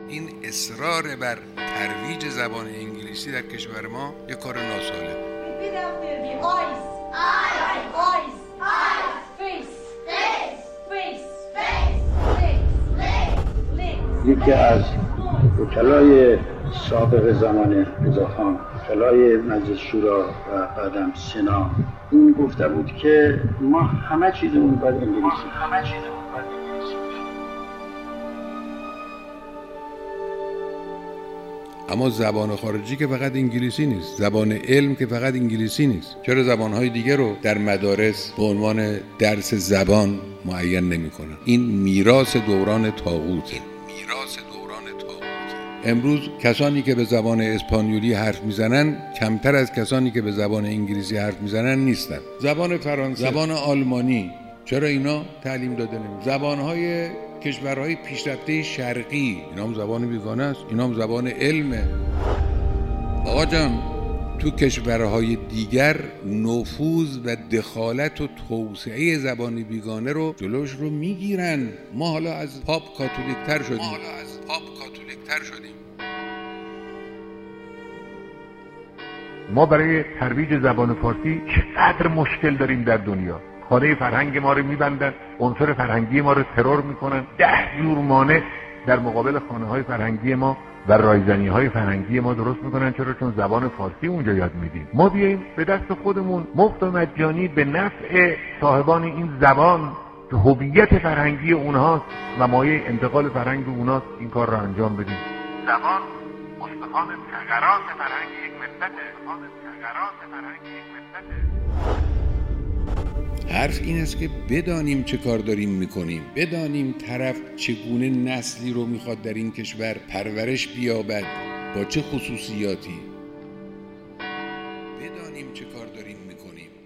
این اصرار بر ترویج زبان انگلیسی در کشور ما یک کار ناسالم. یکی از وکلای سابق زمان رضاخان، وکلای مجلس شورا و بعدم سنا، این گفته بود که ما همه چیزمون باید انگلیسی. اما زبان خارجی که فقط انگلیسی نیست، زبان علم که فقط انگلیسی نیست. چرا زبانهای دیگه رو در مدارس به عنوان درس زبان معین نمی‌کنن؟ این میراث دوران طاغوته. امروز کسانی که به زبان اسپانیولی حرف میزنن کمتر از کسانی که به زبان انگلیسی حرف میزنن نیستن. زبان فرانسه، زبان آلمانی، چرا اینا تعلیم داده نمیشه؟ زبانهای کشورهای پیشرفته شرقی، اینا هم زبان بیگانه است، اینا هم زبان علمه. آقا جان، تو کشورهای دیگر نفوذ و دخالت و توسعه زبان بیگانه رو جلوش رو میگیرن. ما حالا از پاپ کاتولیک‌تر شدیم. ما برای ترویج زبان فارسی چقدر مشکل داریم در دنیا. خانه فرهنگ ما رو میبندن، عنصر فرهنگی ما رو ترور میکنن، 10 جور مانع در مقابل خانه های فرهنگی ما و رایزنی های فرهنگی ما درست میکنن. چرا؟ چون زبان فارسی اونجا یاد میدیم. ما بیاییم به دست خودمون مفت و مجانی به نفع صاحبان این زبان که هویت فرهنگی اونهاست و مایه انتقال فرهنگ اونهاست این کار رو انجام بدیم. زبان استخوان ثغرات فرهنگ یک ملته. حرف این است که بدانیم چه کار داریم میکنیم، بدانیم طرف چگونه نسلی رو میخواد در این کشور پرورش بیابد، با چه خصوصیاتی. بدانیم چه کار داریم میکنیم.